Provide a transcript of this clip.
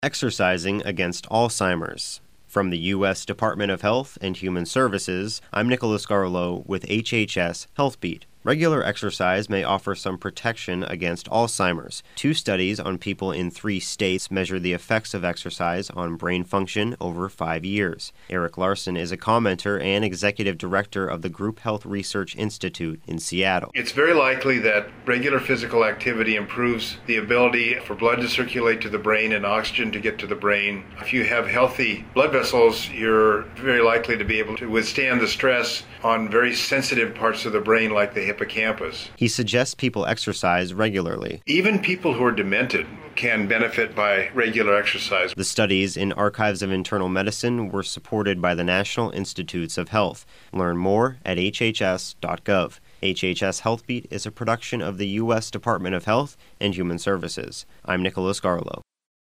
Exercising Against Alzheimer's. From the U.S. Department of Health and Human Services, I'm Nicholas Garlow with HHS HealthBeat. Regular exercise may offer some protection against Alzheimer's. 2 studies on people in 3 states measure the effects of exercise on brain function over 5 years. Eric Larson is a commenter and executive director of the Group Health Research Institute in Seattle. It's very likely that regular physical activity improves the ability for blood to circulate to the brain and oxygen to get to the brain. If you have healthy blood vessels, you're very likely to be able to withstand the stress on very sensitive parts of the brain like the hippocampus. He suggests people exercise regularly. Even people who are demented can benefit by regular exercise. The studies in Archives of Internal Medicine were supported by the National Institutes of Health. Learn more at hhs.gov. HHS HealthBeat is a production of the U.S. Department of Health and Human Services. I'm Nicholas Garlow.